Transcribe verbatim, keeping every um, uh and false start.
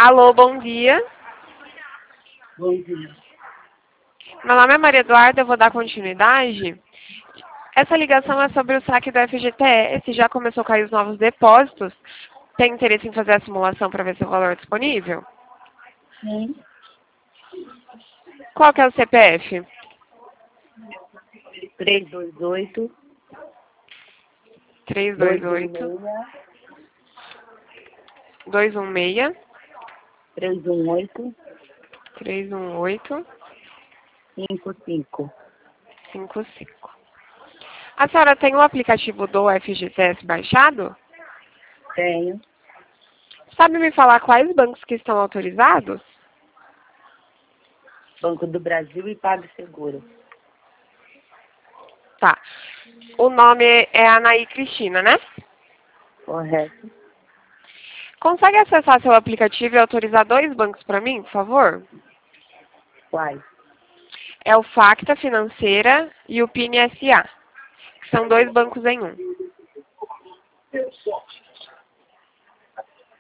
Alô, bom dia. Bom dia. Meu nome é Maria Eduarda, eu vou dar continuidade. Essa ligação é sobre o saque do F G T S, já começou a cair os novos depósitos. Tem interesse em fazer a simulação para ver se o valor é disponível? Sim. Qual que é o C P F? três dois oito, três dois dois um oito, seis, dois um seis, três um oito, três um oito, cinco cinco. cinco cinco. A senhora tem o aplicativo do F G T S baixado? Tenho. Sabe me falar quais bancos que estão autorizados? Banco do Brasil e PagSeguro. Tá. O nome é Anaí Cristina, né? Correto. Consegue acessar seu aplicativo e autorizar dois bancos para mim, por favor? Quais? É o Facta Financeira e o Pine S A, que são dois bancos em um.